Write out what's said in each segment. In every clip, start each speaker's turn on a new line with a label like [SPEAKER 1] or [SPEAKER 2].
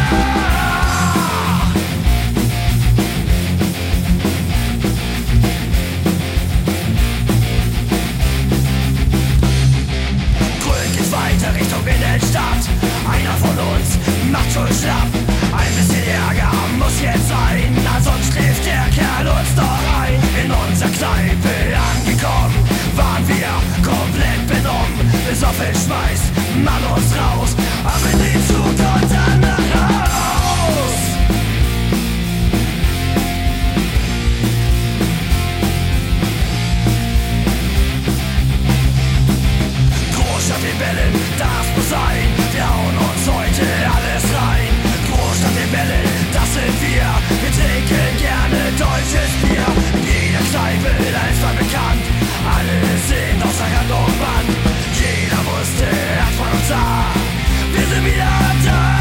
[SPEAKER 1] Grün geht's weiter Richtung Innenstadt. Einer von uns macht schon schlapp. Ein bisschen Ärger muss jetzt sein, ansonsten schläft der Kerl uns doch ein. In unserer Kneipe angekommen, waren wir komplett benommen. Besoffen schmeißt man uns raus, ab in den Zug und dann nach Haus. Großstadtrebellen, das muss sein, wir hauen uns heute alles rein. Großstadtrebellen, das sind wir trinken gerne deutsches Bier. In jeder Kneipe, da ist man bekannt, alle sind aus der Randbahn. Jeder wusste, hat von uns da, wir sind wieder da.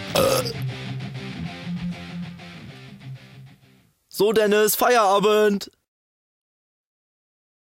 [SPEAKER 2] So, Dennis, Feierabend.